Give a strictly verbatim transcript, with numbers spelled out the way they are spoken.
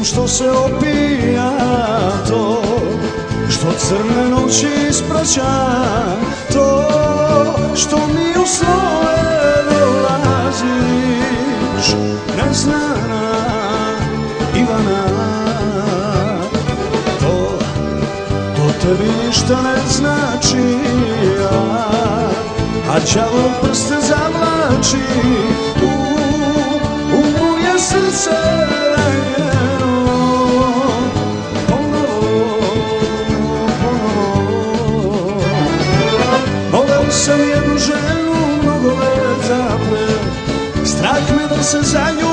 što se opija to, što crne noći ispraća to, što mi u svoje dolaziš, neznana Ivana. To, to tebi ništa ne znači, a đavo prste zavlači u, u moje srce ranjeno. Ponovo, ponovo. Voleo sam jednu ženu mnogo leta pre, strah me da se za nju